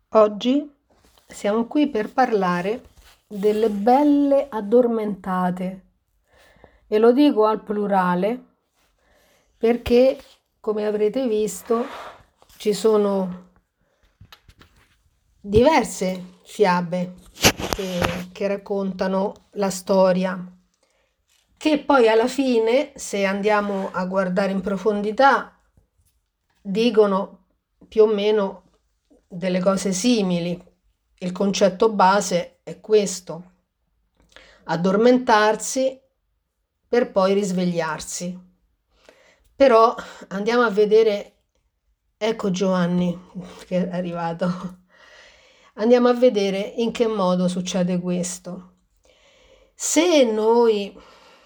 Oggi siamo qui per parlare delle belle addormentate e lo dico al plurale perché, come avrete visto, ci sono diverse fiabe che raccontano la storia, che poi alla fine, se andiamo a guardare in profondità, dicono più o meno delle cose simili. Il concetto base è questo: addormentarsi per poi risvegliarsi. Però andiamo a vedere, ecco Giovanni che è arrivato, andiamo a vedere in che modo succede questo. Se noi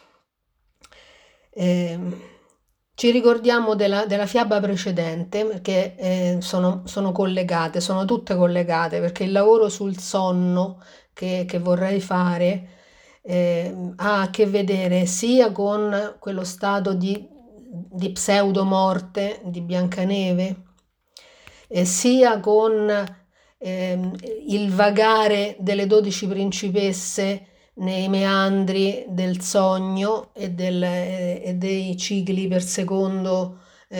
eh, ci ricordiamo della fiaba precedente, perché sono collegate, sono tutte collegate, perché il lavoro sul sonno che vorrei fare ha a che vedere sia con quello stato di pseudomorte di Biancaneve, sia con il vagare delle 12 principesse nei meandri del sogno e dei cicli per secondo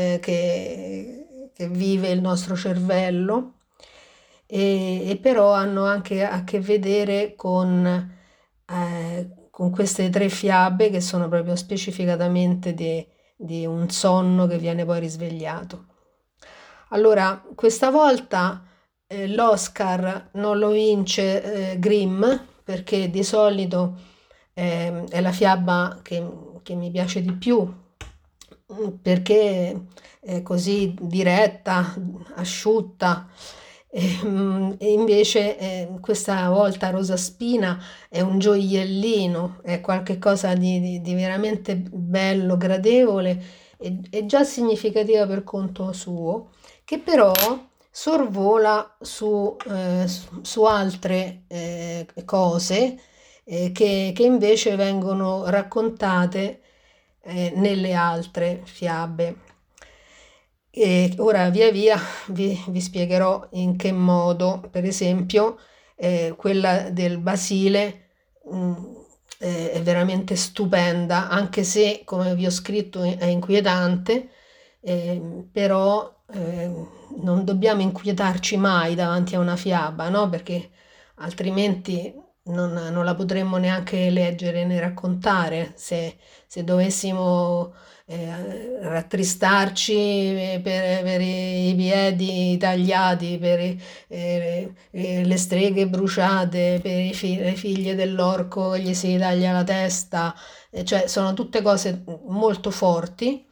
che vive il nostro cervello, e però hanno anche a che vedere con queste tre fiabe che sono proprio specificatamente di un sonno che viene poi risvegliato. Allora, questa volta l'Oscar non lo vince Grimm, perché di solito è la fiaba che mi piace di più, perché è così diretta, asciutta. E invece questa volta Rosa Spina è un gioiellino, è qualcosa di veramente bello, gradevole e già significativa per conto suo, che però sorvola su altre cose che invece vengono raccontate nelle altre fiabe. E ora via via vi spiegherò in che modo, per esempio, quella del Basile è veramente stupenda, anche se, come vi ho scritto, è inquietante, però non dobbiamo inquietarci mai davanti a una fiaba, no? Perché altrimenti non la potremmo neanche leggere né raccontare se dovessimo rattristarci per i piedi tagliati, le streghe bruciate, per le figlie dell'orco che gli si taglia la testa, cioè sono tutte cose molto forti,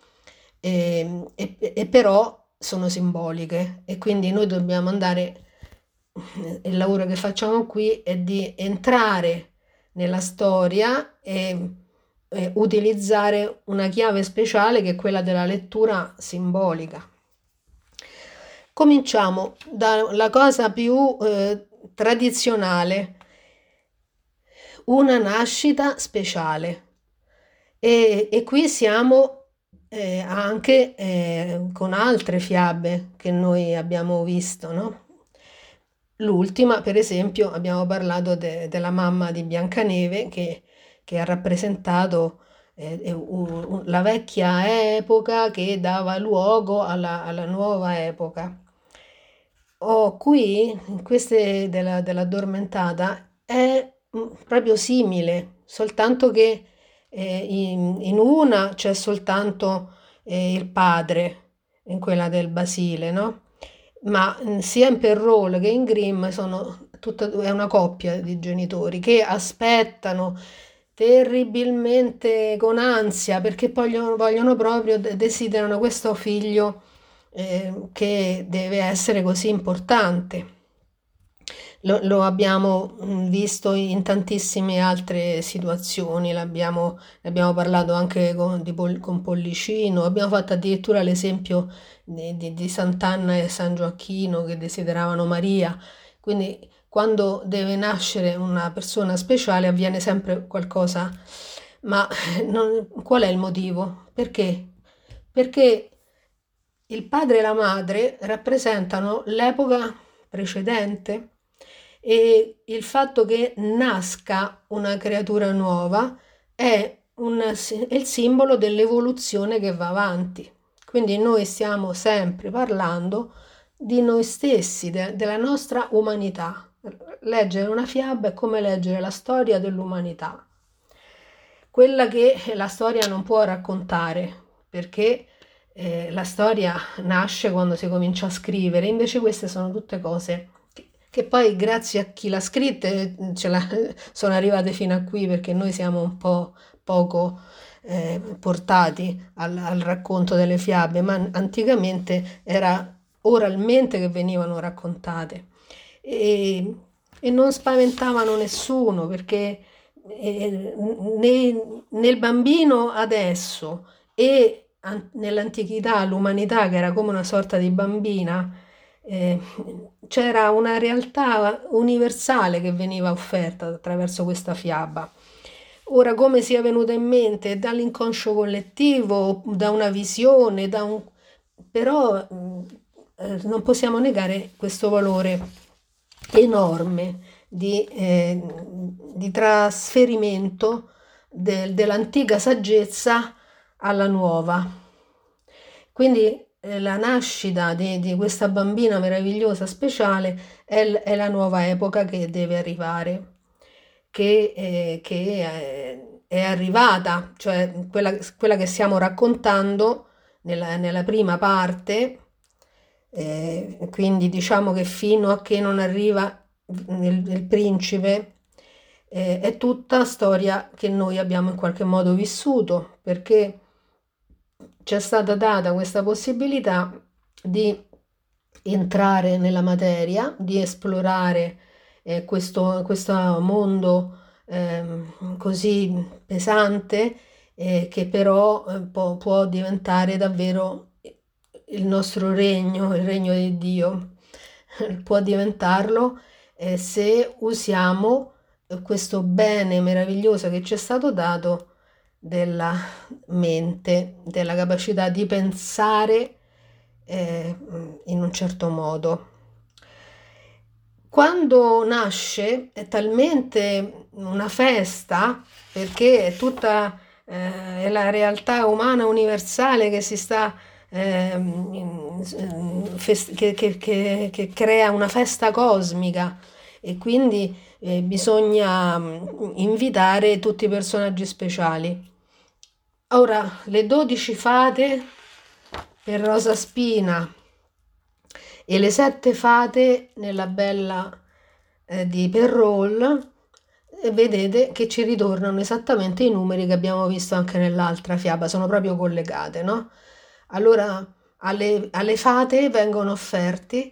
e però sono simboliche e quindi noi dobbiamo andare, il lavoro che facciamo qui è di entrare nella storia e utilizzare una chiave speciale che è quella della lettura simbolica. Cominciamo dalla cosa più tradizionale, una nascita speciale. E qui siamo anche con altre fiabe che noi abbiamo visto, no? L'ultima, per esempio, abbiamo parlato della mamma di Biancaneve che ha rappresentato la vecchia epoca che dava luogo alla nuova epoca. Qui, in queste dell'addormentata, è proprio simile, soltanto che in una c'è soltanto il padre, in quella del Basile, no? Ma sia in Perrault che in Grimm è una coppia di genitori che aspettano terribilmente con ansia perché vogliono proprio, desiderano questo figlio che deve essere così importante. Lo abbiamo visto in tantissime altre situazioni, ne abbiamo parlato anche con Pollicino, abbiamo fatto addirittura l'esempio di Sant'Anna e San Gioacchino che desideravano Maria. Quindi quando deve nascere una persona speciale avviene sempre qualcosa, ma qual è il motivo? Perché? Perché il padre e la madre rappresentano l'epoca precedente, e il fatto che nasca una creatura nuova è il simbolo dell'evoluzione che va avanti. Quindi noi stiamo sempre parlando di noi stessi, della nostra umanità. Leggere una fiaba è come leggere la storia dell'umanità, quella che la storia non può raccontare, perché la storia nasce quando si comincia a scrivere, invece queste sono tutte cose che poi grazie a chi l'ha scritte sono arrivate fino a qui, perché noi siamo un po' poco portati al racconto delle fiabe, ma anticamente era oralmente che venivano raccontate e, e non spaventavano nessuno, perché nel bambino adesso e nell'antichità l'umanità, che era come una sorta di bambina, eh, c'era una realtà universale che veniva offerta attraverso questa fiaba. Ora, come sia venuta in mente dall'inconscio collettivo, da una visione, però non possiamo negare questo valore enorme di trasferimento dell'antica saggezza alla nuova. Quindi la nascita di questa bambina meravigliosa, speciale, è la nuova epoca che deve arrivare, che è arrivata, cioè quella che stiamo raccontando nella prima parte, quindi diciamo che fino a che non arriva il principe, è tutta storia che noi abbiamo in qualche modo vissuto, perché ci è stata data questa possibilità di entrare nella materia, di esplorare questo mondo così pesante, che però può diventare davvero il nostro regno, il regno di Dio. Può diventarlo se usiamo questo bene meraviglioso che ci è stato dato della mente, della capacità di pensare in un certo modo. Quando nasce è talmente una festa, perché è tutta è la realtà umana universale che si sta che crea una festa cosmica, e quindi bisogna invitare tutti i personaggi speciali. Ora, le 12 fate per Rosa Spina e le 7 fate nella Bella di Perrault, e vedete che ci ritornano esattamente i numeri che abbiamo visto anche nell'altra fiaba, sono proprio collegate, no? Allora, alle fate vengono offerti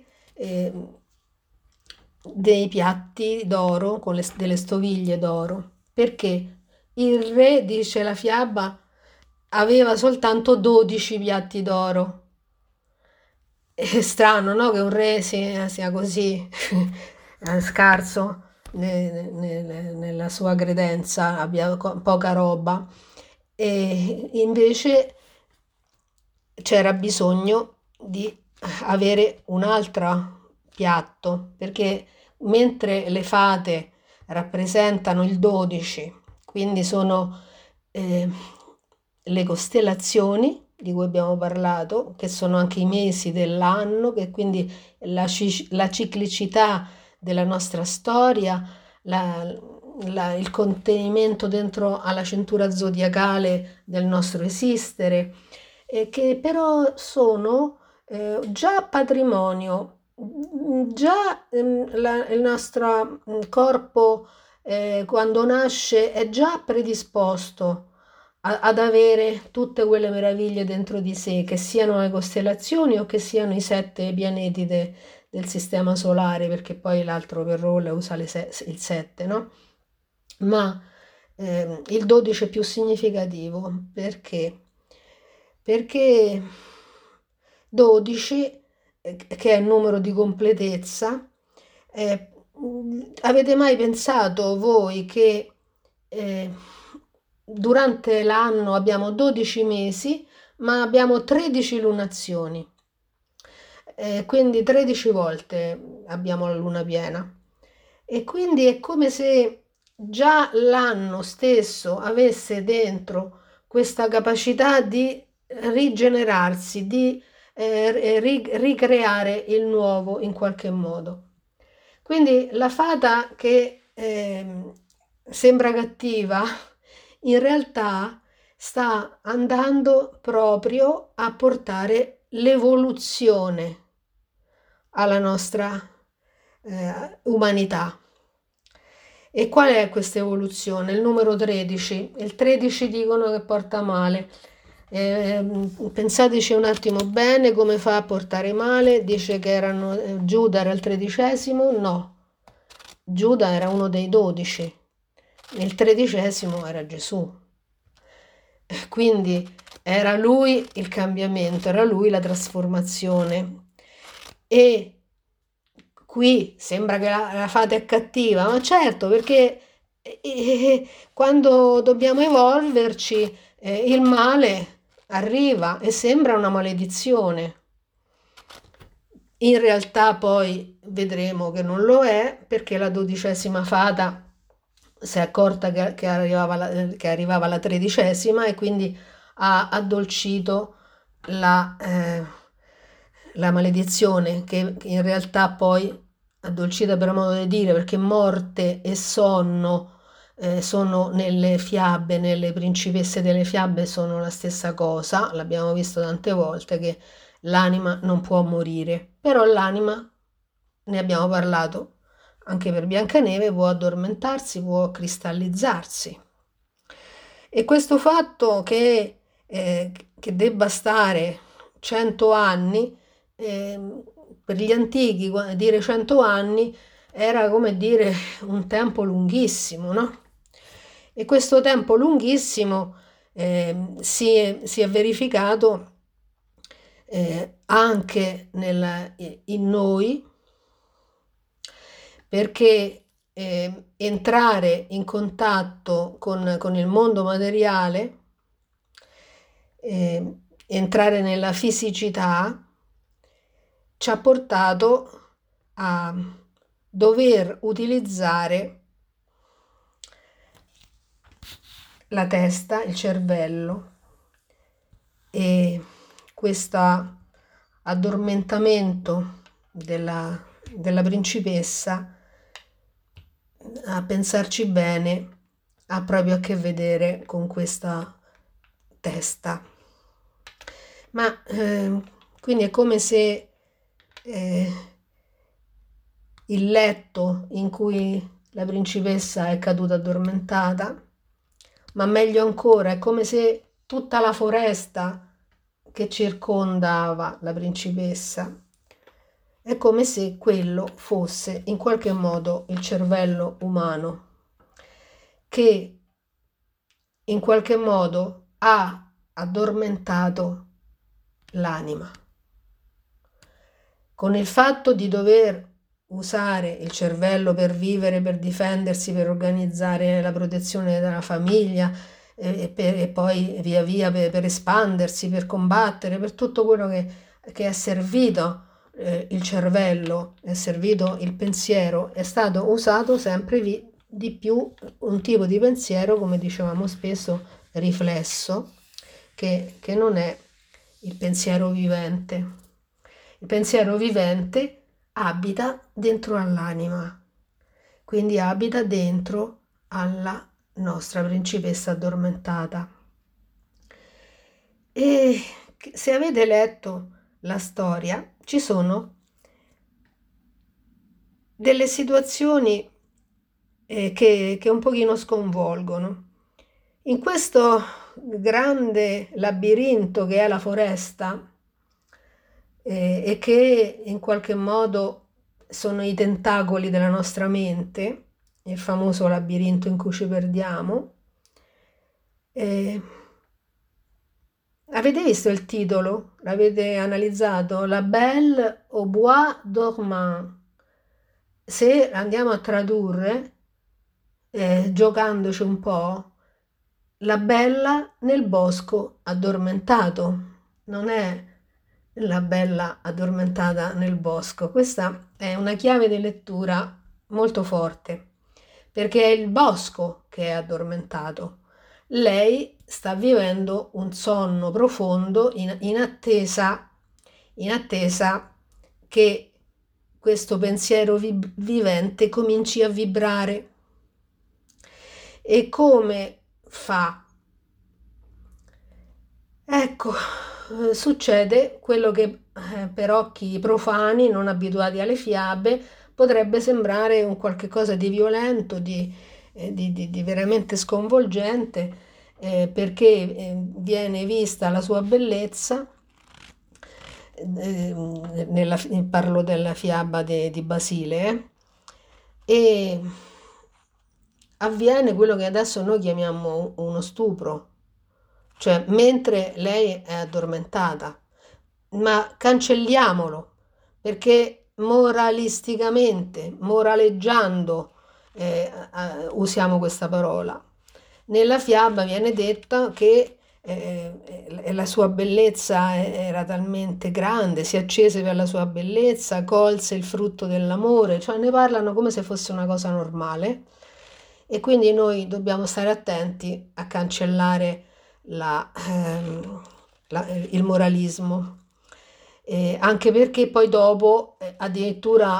dei piatti d'oro con delle stoviglie d'oro, perché il re, dice la fiaba, aveva soltanto 12 piatti d'oro. È strano, no? Che un re sia così scarso nella sua credenza, abbia poca roba. E invece c'era bisogno di avere un altro piatto, perché mentre le fate rappresentano il 12, quindi sono eh, le costellazioni di cui abbiamo parlato, che sono anche i mesi dell'anno, che quindi la ciclicità della nostra storia, il contenimento dentro alla cintura zodiacale del nostro esistere, che però sono già patrimonio, già il nostro corpo quando nasce è già predisposto ad avere tutte quelle meraviglie dentro di sé, che siano le costellazioni o che siano i 7 pianeti del sistema solare, perché poi l'altro Perrolla usa il 7, no? Ma il 12 è più significativo perché? Perché 12, che è il numero di completezza, avete mai pensato voi che eh, durante l'anno abbiamo 12 mesi, ma abbiamo 13 lunazioni? quindi 13 volte abbiamo la luna piena. E quindi è come se già l'anno stesso avesse dentro questa capacità di rigenerarsi, di ricreare il nuovo in qualche modo. Quindi la fata che sembra cattiva, in realtà sta andando proprio a portare l'evoluzione alla nostra umanità. E qual è questa evoluzione? Il numero 13. Il 13 dicono che porta male. Pensateci un attimo bene come fa a portare male. Dice che Giuda era il 13°, no. Giuda era uno dei 12. Il 13° era Gesù. Quindi era lui il cambiamento, era lui la trasformazione. E qui sembra che la fata è cattiva, ma certo, perché quando dobbiamo evolverci, il male arriva e sembra una maledizione. In realtà poi vedremo che non lo è, perché la 12ª fata si è accorta che arrivava la 13ª e quindi ha addolcito la maledizione, che in realtà poi addolcita per modo di dire, perché morte e sonno sono nelle fiabe, nelle principesse delle fiabe sono la stessa cosa, l'abbiamo visto tante volte che l'anima non può morire, però l'anima, ne abbiamo parlato anche per Biancaneve, può addormentarsi, può cristallizzarsi. E questo fatto che debba stare 100 anni, per gli antichi dire 100 anni era come dire un tempo lunghissimo, no? E questo tempo lunghissimo si è verificato anche in noi, perché entrare in contatto con il mondo materiale, entrare nella fisicità, ci ha portato a dover utilizzare la testa, il cervello, e questo addormentamento della principessa, a pensarci bene, ha proprio a che vedere con questa testa. Ma quindi è come se il letto in cui la principessa è caduta addormentata, ma meglio ancora, è come se tutta la foresta che circondava la principessa, è come se quello fosse in qualche modo il cervello umano, che in qualche modo ha addormentato l'anima. Con il fatto di dover usare il cervello per vivere, per difendersi, per organizzare la protezione della famiglia e poi via via per espandersi, per combattere, per tutto quello che è servito il cervello, è servito il pensiero, è stato usato sempre di più un tipo di pensiero, come dicevamo spesso, riflesso, che non è il pensiero vivente. Il pensiero vivente abita dentro all'anima, quindi abita dentro alla nostra principessa addormentata. E se avete letto la storia, ci sono delle situazioni che un pochino sconvolgono. In questo grande labirinto che è la foresta, e che in qualche modo sono i tentacoli della nostra mente, il famoso labirinto in cui ci perdiamo. Avete visto il titolo? L'avete analizzato? La Belle au bois dormant. Se andiamo a tradurre, giocandoci un po', la bella nel bosco addormentato. Non è la bella addormentata nel bosco. Questa è una chiave di lettura molto forte, perché è il bosco che è addormentato. Lei sta vivendo un sonno profondo in attesa che questo pensiero vivente cominci a vibrare. E come fa? Ecco, succede quello che per occhi profani, non abituati alle fiabe, potrebbe sembrare un qualche cosa di violento, di veramente sconvolgente, perché viene vista la sua bellezza, parlo della fiaba di Basile, e avviene quello che adesso noi chiamiamo uno stupro, cioè mentre lei è addormentata, ma cancelliamolo perché moralisticamente, moraleggiando, usiamo questa parola. Nella fiaba viene detto che la sua bellezza era talmente grande, si accese per la sua bellezza, colse il frutto dell'amore, cioè ne parlano come se fosse una cosa normale e quindi noi dobbiamo stare attenti a cancellare il moralismo. Anche perché poi dopo addirittura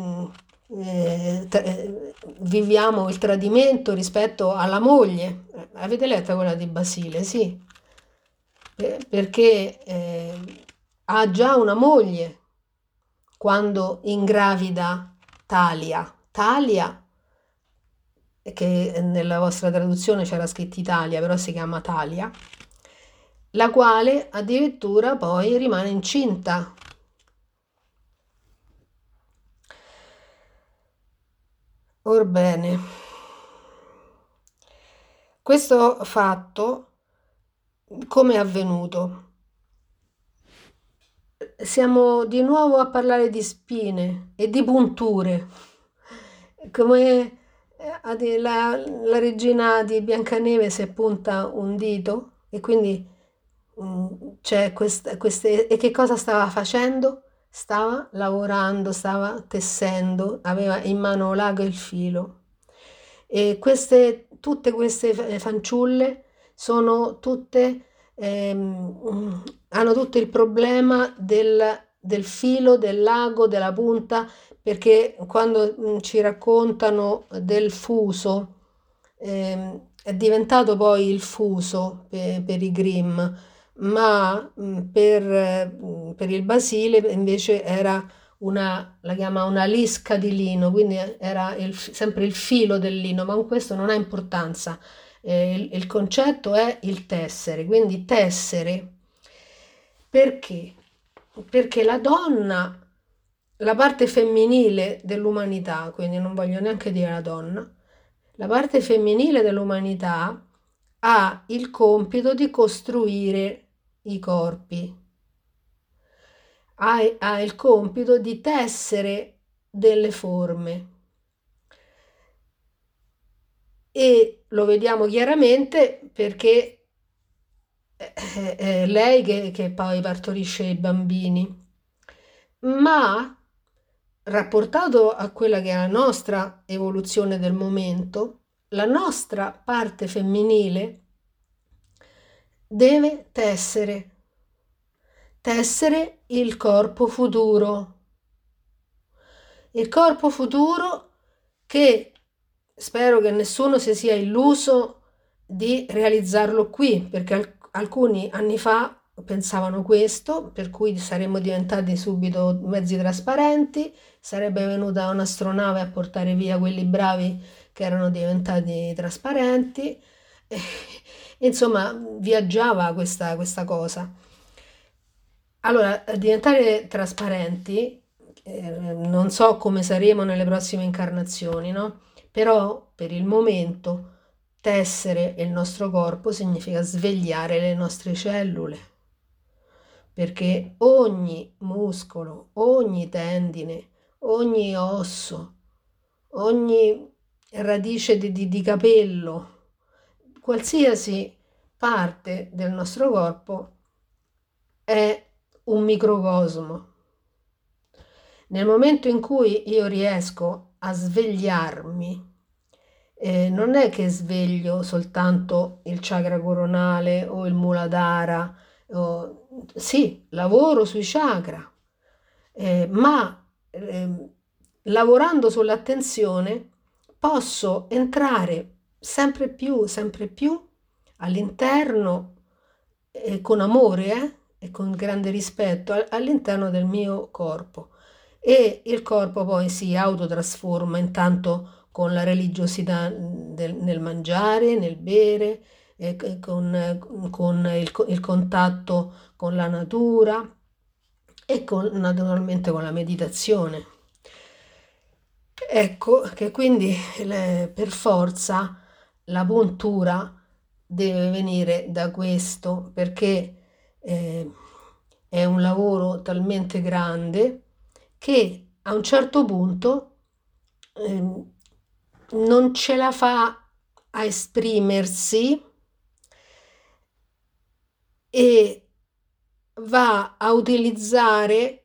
viviamo il tradimento rispetto alla moglie. Avete letto quella di Basile? Sì, perché ha già una moglie quando ingravida Talia. Talia, che nella vostra traduzione c'era scritto Italia, però si chiama Talia, la quale addirittura poi rimane incinta. Orbene, questo fatto come è avvenuto? Siamo di nuovo a parlare di spine e di punture, come la regina di Biancaneve si punta un dito e quindi c'è queste... E che cosa stava facendo? Stava lavorando, stava tessendo, aveva in mano l'ago e il filo. E tutte queste fanciulle sono tutte, hanno tutto il problema del filo, del lago, della punta, perché quando ci raccontano del fuso, è diventato poi il fuso per i Grimm, ma per il Basile invece era la chiama una lisca di lino, quindi era sempre il filo del lino, ma questo non ha importanza. Il concetto è il tessere, quindi tessere perché? Perché la donna, la parte femminile dell'umanità, quindi non voglio neanche dire la donna, la parte femminile dell'umanità ha il compito di costruire i corpi, ha il compito di tessere delle forme e lo vediamo chiaramente perché è lei che poi partorisce i bambini, ma rapportato a quella che è la nostra evoluzione del momento, la nostra parte femminile deve tessere il corpo futuro. Il corpo futuro che spero che nessuno si sia illuso di realizzarlo qui, perché alcuni anni fa pensavano questo, per cui saremmo diventati subito mezzi trasparenti, sarebbe venuta un'astronave a portare via quelli bravi che erano diventati trasparenti. Insomma, viaggiava questa cosa. Allora, diventare trasparenti, non so come saremo nelle prossime incarnazioni, no? Però per il momento tessere il nostro corpo significa svegliare le nostre cellule, perché ogni muscolo, ogni tendine, ogni osso, ogni radice di capello, qualsiasi parte del nostro corpo è un microcosmo. Nel momento in cui io riesco a svegliarmi, non è che sveglio soltanto il chakra coronale o il muladhara, sì, lavoro sui chakra, ma lavorando sull'attenzione posso entrare sempre più all'interno, con amore, e con grande rispetto, all'interno del mio corpo. E il corpo poi si autotrasforma intanto con la religiosità nel mangiare, nel bere, con il contatto con la natura e naturalmente con la meditazione. Ecco che quindi per forza la puntura deve venire da questo, perché è un lavoro talmente grande che a un certo punto non ce la fa a esprimersi e va a utilizzare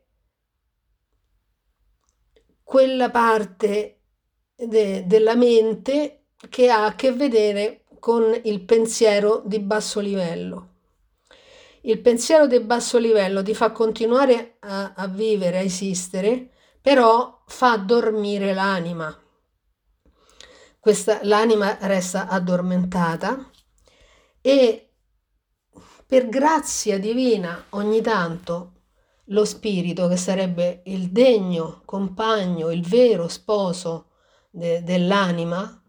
quella parte della mente che ha a che vedere con il pensiero di basso livello. Il pensiero di basso livello ti fa continuare a vivere, a esistere, però fa dormire l'anima. L'anima resta addormentata e per grazia divina ogni tanto lo spirito, che sarebbe il degno compagno, il vero sposo dell'anima,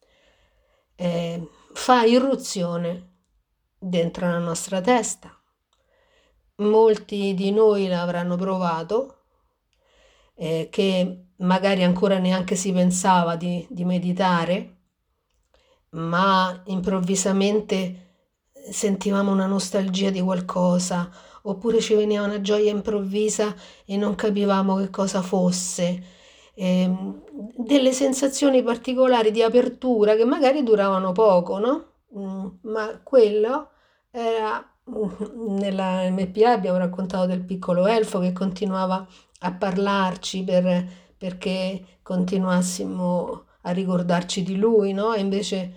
fa irruzione dentro la nostra testa. Molti di noi l'avranno provato, che magari ancora neanche si pensava di meditare, ma improvvisamente sentivamo una nostalgia di qualcosa, oppure ci veniva una gioia improvvisa e non capivamo che cosa fosse, delle sensazioni particolari di apertura che magari duravano poco, no? Ma quello era, nella MPA abbiamo raccontato del piccolo elfo che continuava a parlarci perché continuassimo a ricordarci di lui, no? E invece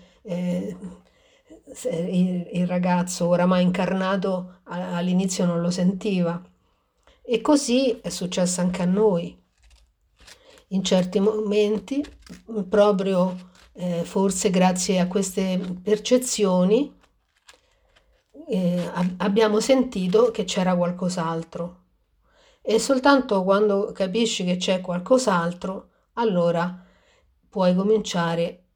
il ragazzo oramai incarnato all'inizio non lo sentiva. E così è successo anche a noi. In certi momenti, proprio forse grazie a queste percezioni, abbiamo sentito che c'era qualcos'altro. E soltanto quando capisci che c'è qualcos'altro, allora puoi cominciare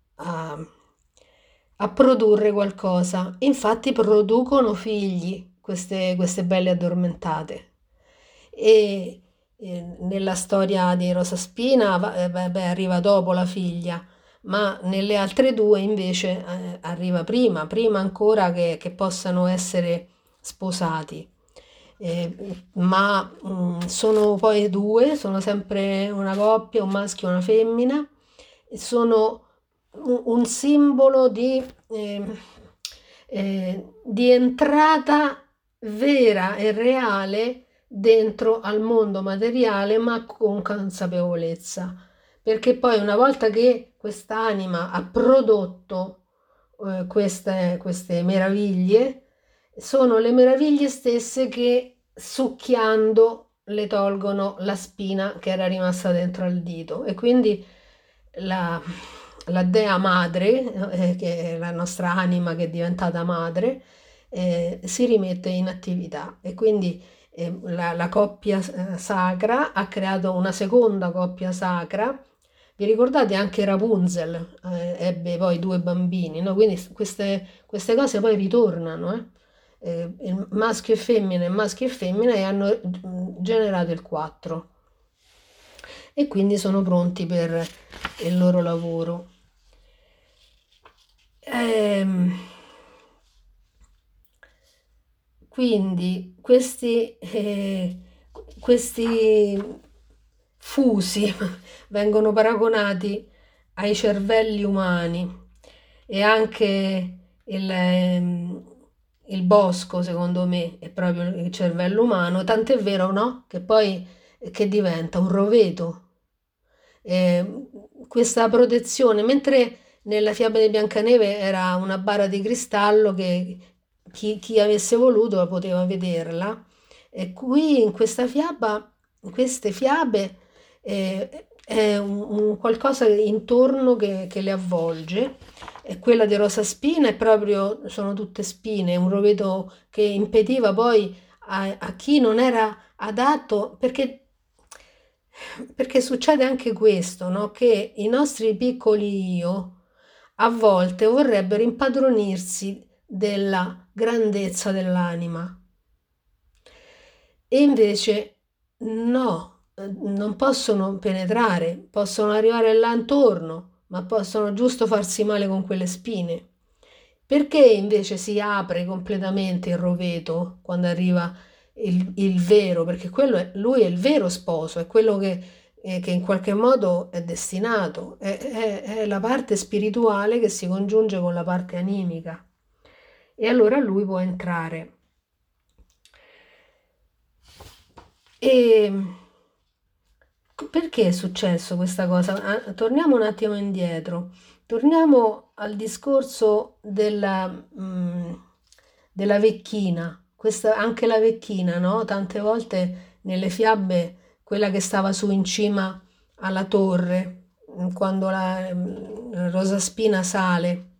a produrre qualcosa. Infatti producono figli queste belle addormentate. E nella storia di Rosa Spina arriva dopo la figlia, ma nelle altre due invece arriva prima ancora che possano essere sposati. Ma sono poi due, sono sempre una coppia, un maschio e una femmina, e sono un simbolo di entrata vera e reale dentro al mondo materiale, ma con consapevolezza. Perché poi una volta che quest'anima ha prodotto queste meraviglie, sono le meraviglie stesse che succhiando le tolgono la spina che era rimasta dentro al dito. E quindi la, la dea madre, che è la nostra anima che è diventata madre, si rimette in attività. E quindi la coppia sacra ha creato una seconda coppia sacra. Vi ricordate anche Rapunzel ebbe poi due bambini, no? Quindi queste cose poi ritornano, il maschio e femmina e hanno generato il 4 e quindi sono pronti per il loro lavoro. Quindi questi fusi vengono paragonati ai cervelli umani e anche il bosco, secondo me, è proprio il cervello umano, tant'è vero, no? Che poi che diventa un roveto. Questa protezione, mentre nella fiaba di Biancaneve era una bara di cristallo che chi avesse voluto poteva vederla, e qui in questa fiaba, in queste fiabe, è un qualcosa intorno che le avvolge. E quella di Rosa Spina è proprio, sono tutte spine, un roveto che impediva poi a chi non era adatto, perché succede anche questo, no? Che i nostri piccoli io a volte vorrebbero impadronirsi della grandezza dell'anima e invece no, non possono penetrare, possono arrivare là intorno, ma possono giusto farsi male con quelle spine. Perché invece si apre completamente il roveto quando arriva il vero? Perché lui è il vero sposo, è quello che in qualche modo è destinato, è la parte spirituale che si congiunge con la parte animica. E allora lui può entrare. E perché è successo questa cosa? Torniamo un attimo indietro, torniamo al discorso della vecchina. Anche la vecchina, no? Tante volte nelle fiabe, quella che stava su in cima alla torre, quando Rosa Spina sale,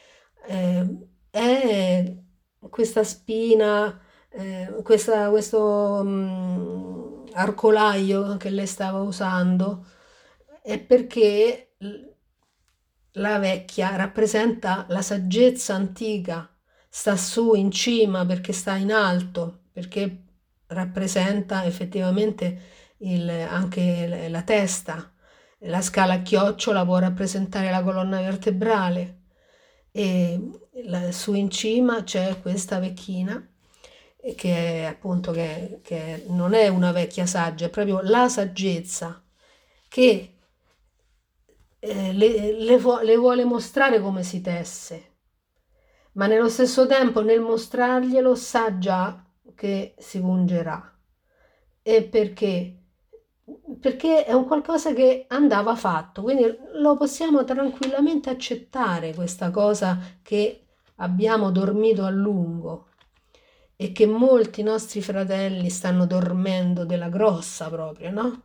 è questa spina, questo arcolaio che lei stava usando, è perché la vecchia rappresenta la saggezza antica, sta su in cima perché sta in alto, perché rappresenta effettivamente anche la testa. La scala a chiocciola può rappresentare la colonna vertebrale e su in cima c'è questa vecchina che è appunto che non è una vecchia saggia, è proprio la saggezza che le vuole mostrare come si tesse, ma nello stesso tempo nel mostrarglielo sa già che si pungerà. E perché? Perché è un qualcosa che andava fatto, quindi lo possiamo tranquillamente accettare questa cosa che abbiamo dormito a lungo e che molti nostri fratelli stanno dormendo della grossa proprio, no?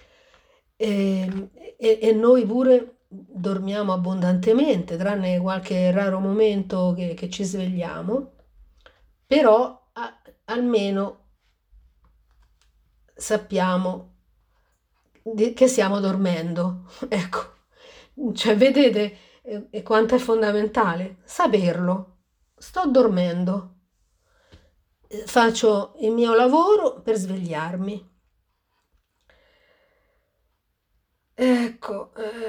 E noi pure dormiamo abbondantemente, tranne qualche raro momento che ci svegliamo, però almeno sappiamo che stiamo dormendo. Ecco, cioè vedete quanto è fondamentale saperlo. Sto dormendo, faccio il mio lavoro per svegliarmi. Ecco,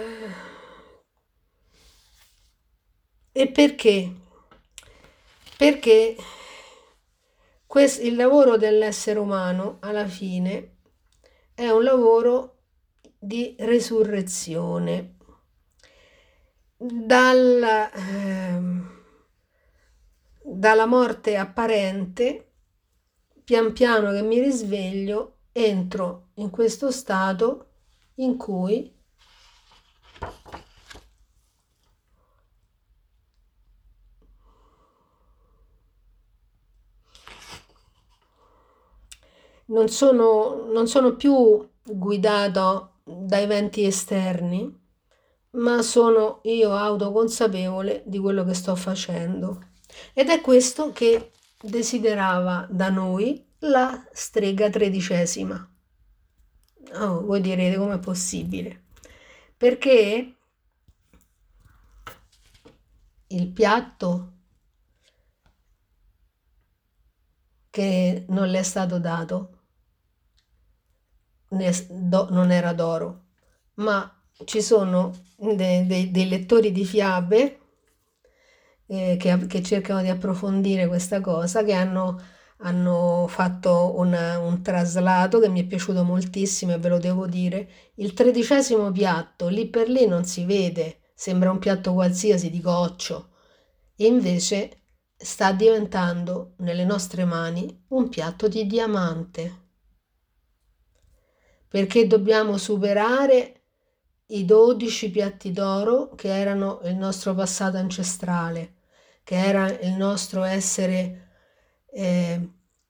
e perché? Perché il lavoro dell'essere umano alla fine è un lavoro di resurrezione. Dalla morte apparente, pian piano che mi risveglio, entro in questo stato in cui non sono più guidato da eventi esterni, ma sono io autoconsapevole di quello che sto facendo. Ed è questo che desiderava da noi la strega tredicesima. Oh, voi direte com'è possibile? Perché il piatto che non le è stato dato non era d'oro, ma ci sono dei lettori di fiabe che cercano di approfondire questa cosa, che hanno fatto un traslato che mi è piaciuto moltissimo e ve lo devo dire. Il tredicesimo piatto, lì per lì non si vede, sembra un piatto qualsiasi di goccio, e invece sta diventando nelle nostre mani un piatto di diamante, perché dobbiamo superare i 12 piatti d'oro che erano il nostro passato ancestrale, che era il nostro essere eh,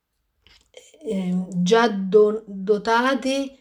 già dotati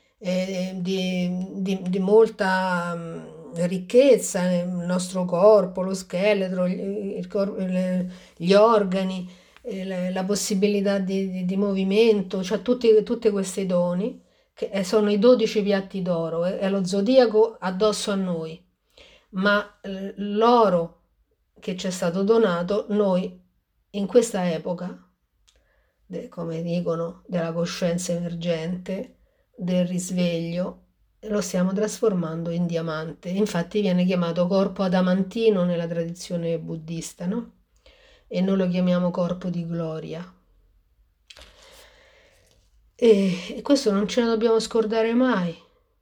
di molta ricchezza, il nostro corpo, lo scheletro, gli organi, la possibilità di movimento, cioè tutti questi doni che sono i 12 piatti d'oro, è lo zodiaco addosso a noi, ma l'oro che ci è stato donato, noi in questa epoca, come dicono, della coscienza emergente, del risveglio, lo stiamo trasformando in diamante. Infatti viene chiamato corpo adamantino nella tradizione buddista, no? E noi lo chiamiamo corpo di gloria. E questo non ce ne dobbiamo scordare mai.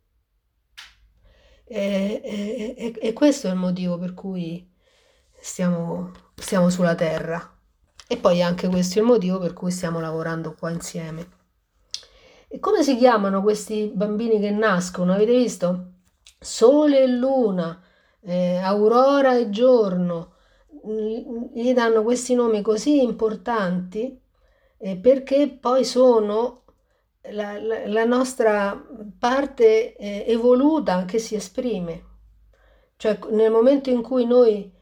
E questo è il motivo per cui stiamo sulla Terra. E poi anche questo è il motivo per cui stiamo lavorando qua insieme. E come si chiamano questi bambini che nascono? Avete visto? Sole e luna, aurora e giorno. Gli danno questi nomi così importanti perché poi sono la nostra parte evoluta che si esprime. Cioè nel momento in cui noi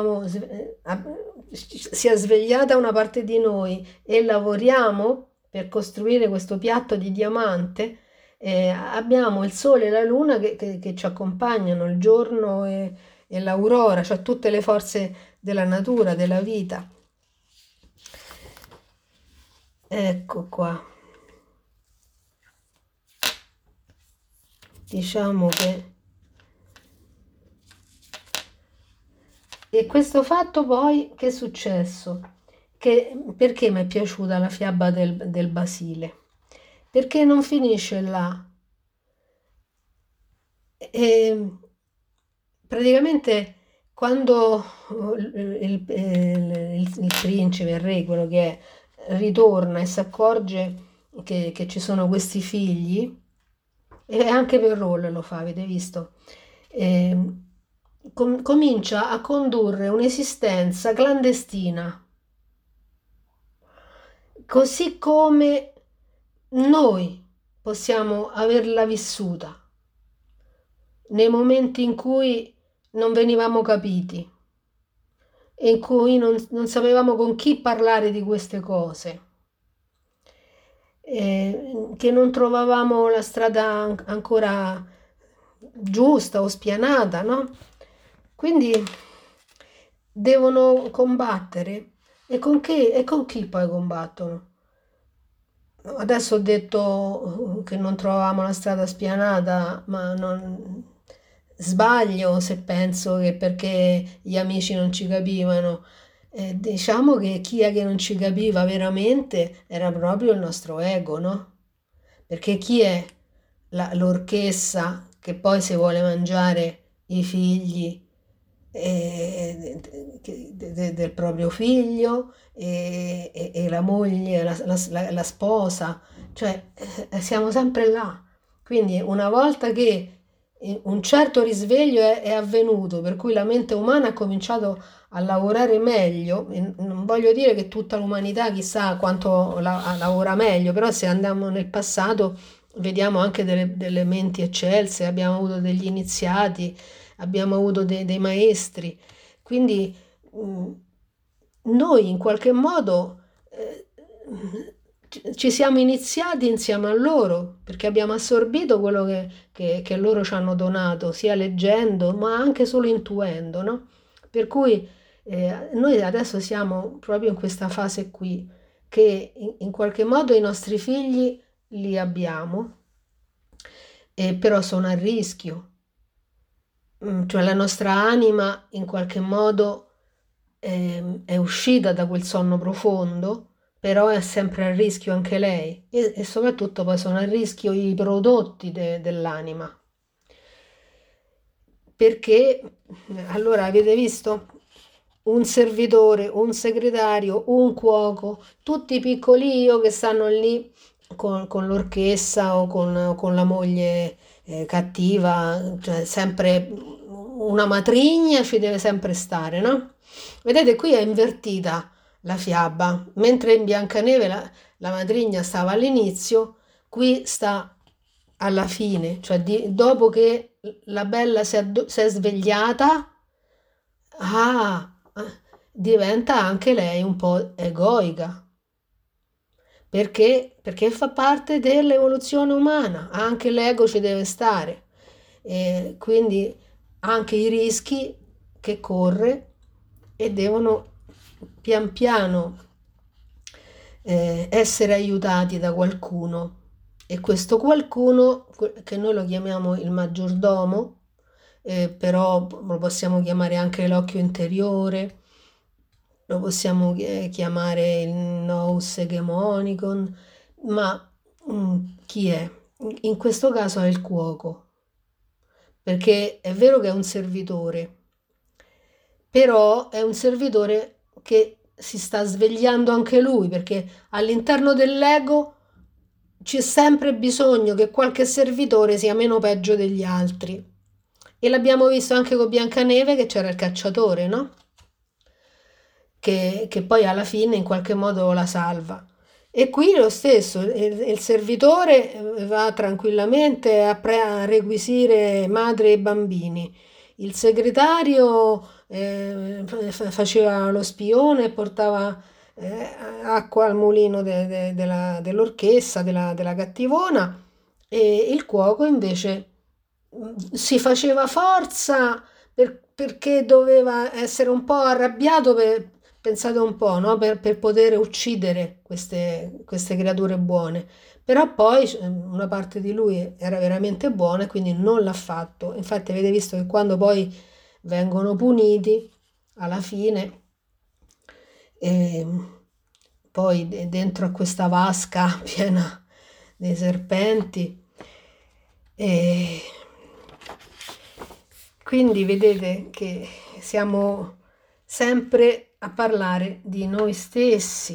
si è svegliata una parte di noi e lavoriamo per costruire questo piatto di diamante, abbiamo il sole e la luna che ci accompagnano, il giorno e l'aurora, cioè tutte le forze della natura, della vita. Ecco qua. Diciamo che... E questo fatto poi, che è successo? Perché mi è piaciuta la fiaba del Basile? Perché non finisce là. E praticamente quando il principe, il re, quello che è, ritorna e si accorge che ci sono questi figli, e anche per Roll lo fa, avete visto? Eh, comincia a condurre un'esistenza clandestina, così come noi possiamo averla vissuta nei momenti in cui non venivamo capiti e in cui non sapevamo con chi parlare di queste cose, che non trovavamo la strada ancora giusta o spianata, no? Quindi devono combattere. E con chi poi combattono? Adesso ho detto che non trovavamo la strada spianata, ma non sbaglio se penso che perché gli amici non ci capivano. Diciamo che chi è che non ci capiva veramente era proprio il nostro ego, no? Perché chi è l'orchessa che poi si vuole mangiare i figli del proprio figlio e la moglie, la sposa, cioè siamo sempre là. Quindi una volta che un certo risveglio è avvenuto, per cui la mente umana ha cominciato a lavorare meglio, e non voglio dire che tutta l'umanità chissà quanto lavora meglio, però se andiamo nel passato vediamo anche delle menti eccelse, abbiamo avuto degli iniziati, abbiamo avuto dei maestri, quindi noi in qualche modo ci siamo iniziati insieme a loro, perché abbiamo assorbito quello che loro ci hanno donato, sia leggendo, ma anche solo intuendo, no? Per cui noi adesso siamo proprio in questa fase qui, che in qualche modo i nostri figli li abbiamo, però sono a rischio. Cioè la nostra anima in qualche modo è uscita da quel sonno profondo, però è sempre a rischio anche lei e soprattutto poi sono a rischio i prodotti dell'anima. Perché, allora avete visto, un servitore, un segretario, un cuoco, tutti piccolio che stanno lì con l'orchessa o con la moglie cattiva, cioè sempre una matrigna ci deve sempre stare, no? Vedete, qui è invertita la fiaba, mentre in Biancaneve la matrigna stava all'inizio, qui sta alla fine, cioè dopo che la bella si è svegliata, ah, diventa anche lei un po' egoica. Perché? Perché fa parte dell'evoluzione umana, anche l'ego ci deve stare. E quindi anche i rischi che corre e devono pian piano essere aiutati da qualcuno. E questo qualcuno, che noi lo chiamiamo il maggiordomo, però lo possiamo chiamare anche l'occhio interiore, lo possiamo chiamare il nous hegemonicon, ma chi è? In questo caso è il cuoco, perché è vero che è un servitore, però è un servitore che si sta svegliando anche lui, perché all'interno dell'ego c'è sempre bisogno che qualche servitore sia meno peggio degli altri. E l'abbiamo visto anche con Biancaneve che c'era il cacciatore, no? Che poi alla fine in qualche modo la salva. E qui lo stesso, il servitore va tranquillamente a requisire madre e bambini. Il segretario faceva lo spione e portava acqua al mulino dell'orchessa, della cattivona, e il cuoco invece si faceva forza perché doveva essere un po' arrabbiato pensate un po', no? Per poter uccidere queste creature buone. Però poi una parte di lui era veramente buona e quindi non l'ha fatto. Infatti avete visto che quando poi vengono puniti, alla fine, eh, poi dentro a questa vasca piena dei serpenti, e quindi vedete che siamo sempre a parlare di noi stessi.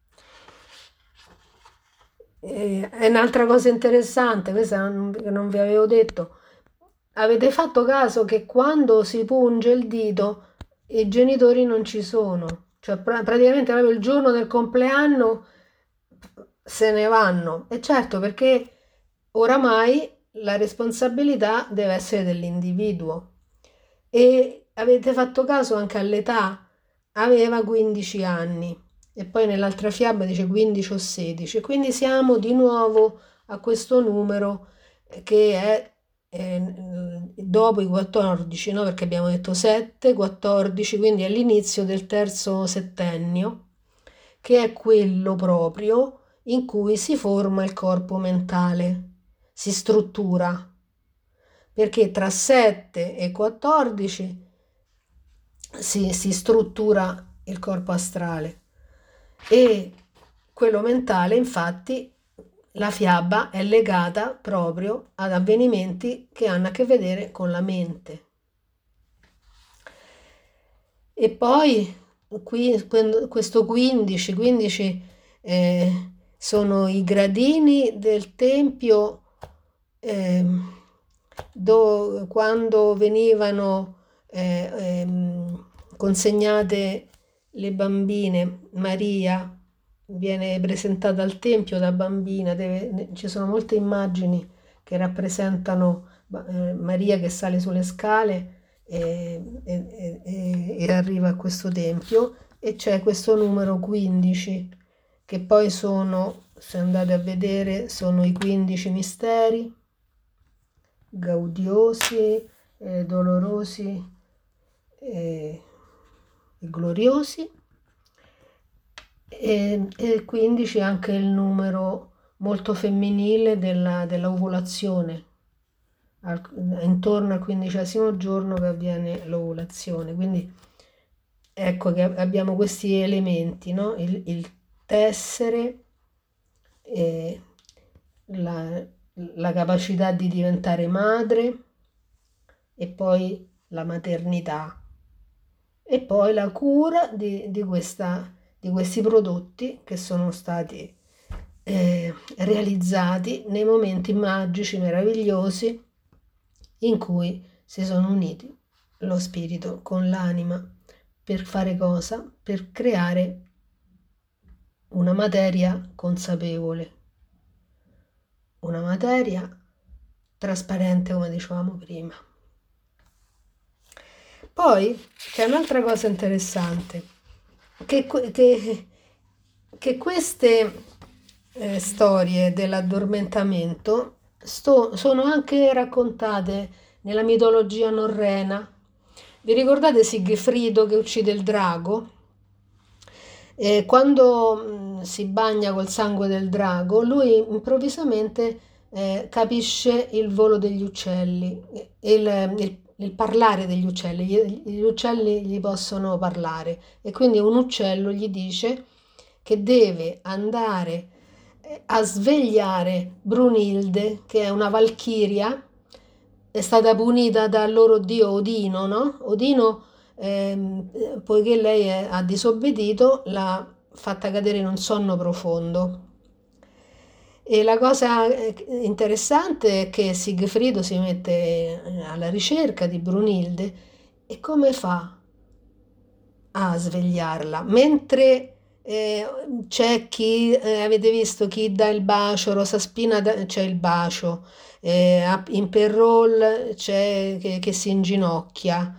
È un'altra cosa interessante, questa non vi avevo detto. Avete fatto caso che quando si punge il dito i genitori non ci sono? Cioè praticamente proprio il giorno del compleanno se ne vanno. E certo, perché oramai la responsabilità deve essere dell'individuo. E avete fatto caso anche all'età? Aveva 15 anni e poi nell'altra fiaba dice 15 o 16. Quindi siamo di nuovo a questo numero che è dopo i 14, no? Perché abbiamo detto 7, 14, quindi è l'inizio del terzo settennio, che è quello proprio in cui si forma il corpo mentale, si struttura, perché tra 7 e 14 si struttura il corpo astrale e quello mentale, infatti, la fiaba è legata proprio ad avvenimenti che hanno a che vedere con la mente. E poi qui, questo 15 sono i gradini del tempio quando venivano consegnate le bambine. Maria viene presentata al tempio da bambina, ci sono molte immagini che rappresentano Maria che sale sulle scale e arriva a questo tempio e c'è questo numero 15 che poi sono, se andate a vedere, sono i 15 misteri gaudiosi, dolorosi e gloriosi e 15 è anche il numero molto femminile della ovulazione, intorno al 15° giorno che avviene l'ovulazione. Quindi ecco che abbiamo questi elementi, no? Il tessere, eh, la, la capacità di diventare madre e poi la maternità e poi la cura di questi prodotti che sono stati realizzati nei momenti magici, meravigliosi, in cui si sono uniti lo spirito con l'anima per fare cosa? Per creare una materia consapevole, una materia trasparente, come dicevamo prima. Poi c'è un'altra cosa interessante, che queste storie dell'addormentamento sono anche raccontate nella mitologia norrena. Vi ricordate Sigfrido che uccide il drago? Quando si bagna col sangue del drago, lui improvvisamente capisce il volo degli uccelli, il parlare degli uccelli. Gli uccelli gli possono parlare e quindi un uccello gli dice che deve andare a svegliare Brunilde, che è una valchiria, è stata punita dal loro dio Odino, no? Odino, poiché ha disobbedito, l'ha fatta cadere in un sonno profondo. E la cosa interessante è che Sigfrido si mette alla ricerca di Brunilde e come fa a svegliarla? Mentre c'è chi, avete visto chi dà il bacio, Rosa Spina c'è il bacio, in Perrault c'è che si inginocchia,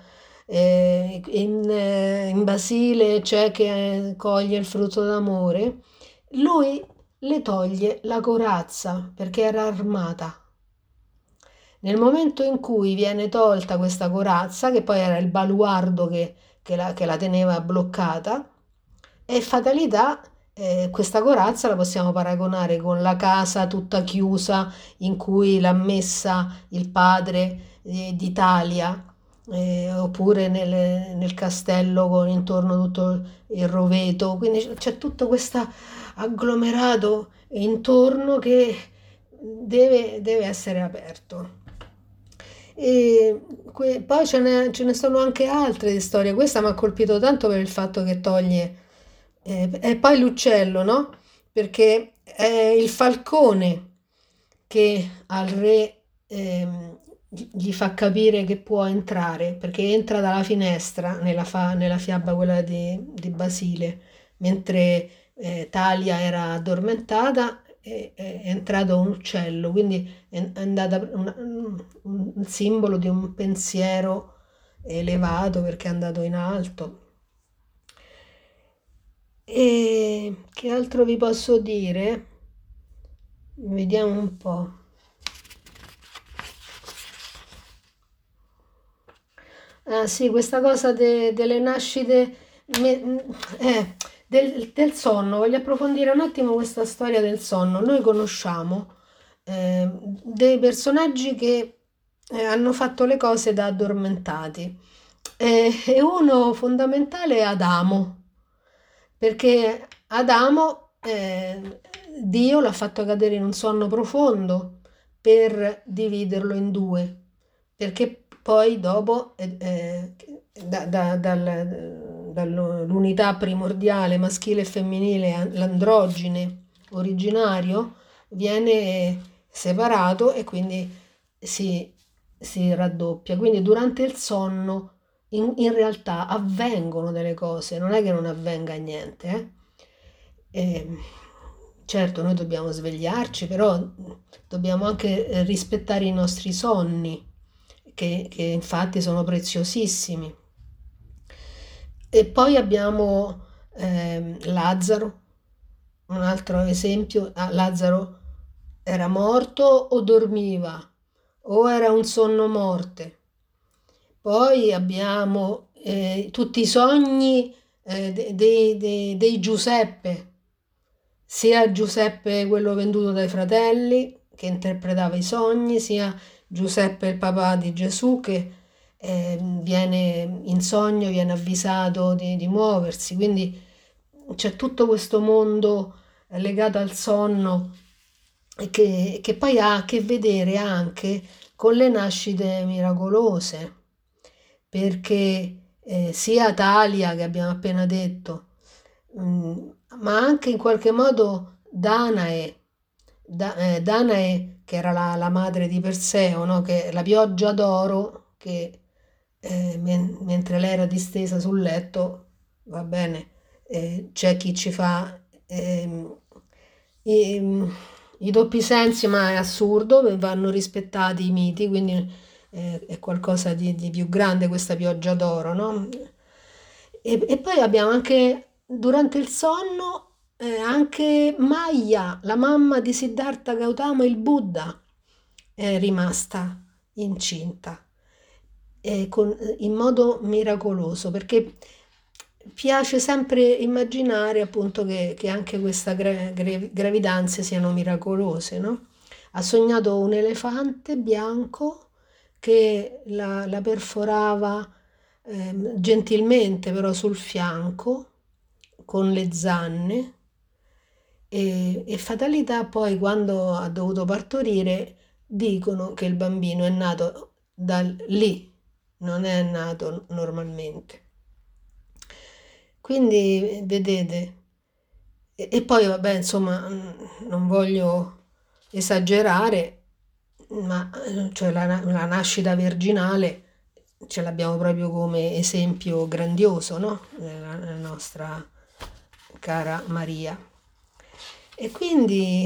in Basile c'è che coglie il frutto d'amore, lui le toglie la corazza perché era armata. Nel momento in cui viene tolta questa corazza, che poi era il baluardo che la teneva bloccata, e fatalità, questa corazza la possiamo paragonare con la casa tutta chiusa in cui l'ha messa il padre d'Italia, oppure nel castello con intorno tutto il roveto. Quindi c'è tutto questo agglomerato intorno che deve essere aperto. E poi ce ne sono anche altre di storie. Questa mi ha colpito tanto per il fatto che toglie. E poi l'uccello, no? Perché è il falcone che al re gli fa capire che può entrare, perché entra dalla finestra nella fiaba quella di Basile, mentre Talia era addormentata, è entrato un uccello, quindi è andata un simbolo di un pensiero elevato perché è andato in alto. E che altro vi posso dire? Vediamo un po'. Ah, sì, questa cosa delle nascite del sonno. Voglio approfondire un attimo questa storia del sonno. Noi conosciamo dei personaggi che hanno fatto le cose da addormentati. E uno fondamentale è Adamo, perché Adamo, Dio l'ha fatto cadere in un sonno profondo per dividerlo in due, perché poi dopo dall'unità primordiale maschile e femminile, l'androgine originario, viene separato e quindi si, si raddoppia. Quindi durante il sonno in realtà avvengono delle cose, non è che non avvenga niente, eh. E, certo, noi dobbiamo svegliarci, però dobbiamo anche rispettare i nostri sonni, che infatti sono preziosissimi. E poi abbiamo Lazzaro, un altro esempio. Lazzaro era morto o dormiva, o era un sonno morte. Poi abbiamo tutti i sogni dei Giuseppe, sia Giuseppe quello venduto dai fratelli che interpretava i sogni, sia Giuseppe il papà di Gesù che viene in sogno, viene avvisato di muoversi, quindi c'è tutto questo mondo legato al sonno che poi ha a che vedere anche con le nascite miracolose, perché sia Talia che abbiamo appena detto, mm, ma anche in qualche modo Danae, Danae che era la madre di Perseo, no? Che la pioggia d'oro che mentre lei era distesa sul letto, va bene, c'è chi ci fa i, i doppi sensi, ma è assurdo, vanno rispettati i miti, quindi è qualcosa di più grande questa pioggia d'oro, no? E poi abbiamo anche durante il sonno anche Maya, la mamma di Siddhartha Gautama, il Buddha, è rimasta incinta in modo miracoloso, perché piace sempre immaginare appunto che anche queste gravidanze siano miracolose, no? Ha sognato un elefante bianco che la perforava gentilmente però sul fianco con le zanne e fatalità poi quando ha dovuto partorire dicono che il bambino è nato da lì, non è nato normalmente. Quindi vedete, e poi vabbè, insomma, non voglio esagerare, ma cioè la nascita virginale ce l'abbiamo proprio come esempio grandioso, no? La nostra cara Maria. E quindi,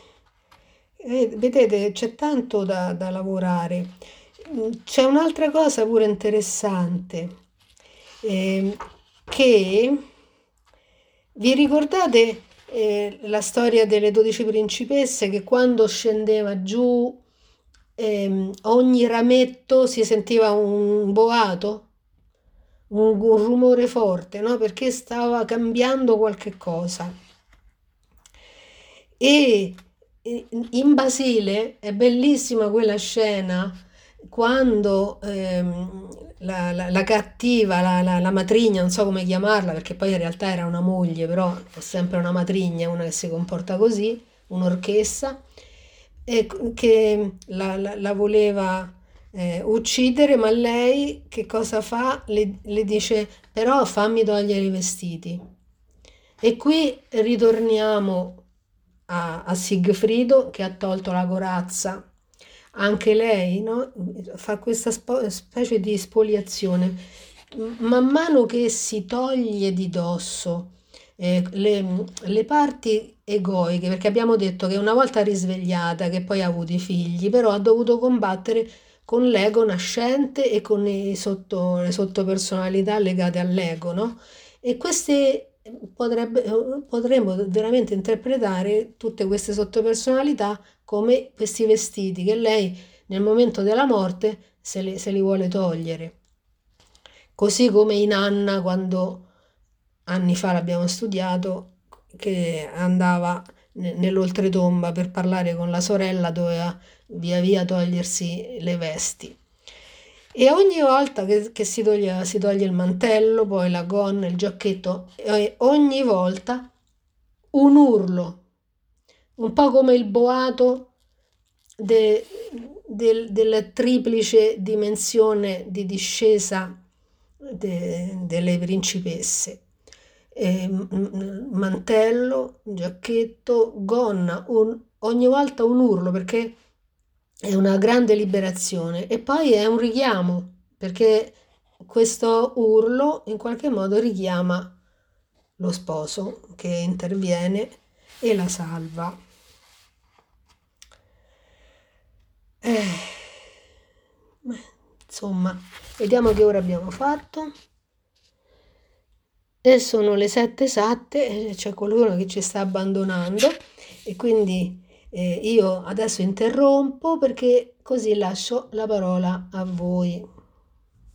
vedete, c'è tanto da lavorare. C'è un'altra cosa pure interessante, ehm, che vi ricordate la storia delle 12 principesse che quando scendeva giù ogni rametto si sentiva un boato, un rumore forte, no? Perché stava cambiando qualche cosa. E in Basile è bellissima quella scena quando la cattiva, la matrigna, non so come chiamarla, perché poi in realtà era una moglie, però è sempre una matrigna, una che si comporta così, un'orchessa, e che la voleva uccidere, ma lei che cosa fa? Le dice, però fammi togliere i vestiti. E qui ritorniamo a Sigfrido che ha tolto la corazza. Anche lei, no? Fa questa specie di spoliazione. Man mano che si toglie di dosso le parti egoiche, perché abbiamo detto che una volta risvegliata, che poi ha avuto i figli, però ha dovuto combattere con l'ego nascente e con le sottopersonalità legate all'ego, no? E queste potremmo veramente interpretare tutte queste sottopersonalità come questi vestiti che lei nel momento della morte se li vuole togliere. Così come in Anna, quando anni fa l'abbiamo studiato, che andava nell'oltretomba per parlare con la sorella, doveva via via togliersi le vesti. E ogni volta che si toglie il mantello, poi la gonna, il giacchetto, e ogni volta un urlo, un po' come il boato de- della triplice dimensione di discesa delle principesse. Mantello, giacchetto, gonna, ogni volta un urlo perché è una grande liberazione e poi è un richiamo perché questo urlo in qualche modo richiama lo sposo che interviene e la salva. Beh, insomma, vediamo che ora abbiamo fatto. E sono le 7 esatte, e c'è qualcuno che ci sta abbandonando e quindi io adesso interrompo perché così lascio la parola a voi.